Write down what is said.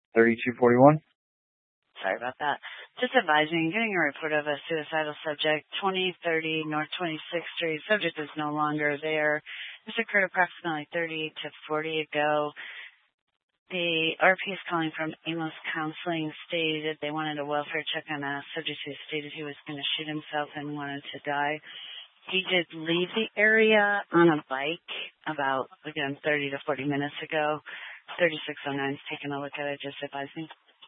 3241. Sorry about that. Just advising, getting a report of a suicidal subject, 2030 North 26th Street. Subject is no longer there. This occurred approximately 30 to 40 ago. The RP is calling from Amos Counseling, stated they wanted a welfare check on a subject who stated he was going to shoot himself and wanted to die. He did leave the area on a bike about, again, 30 to 40 minutes ago. 3609 is taking a look at it, just advising.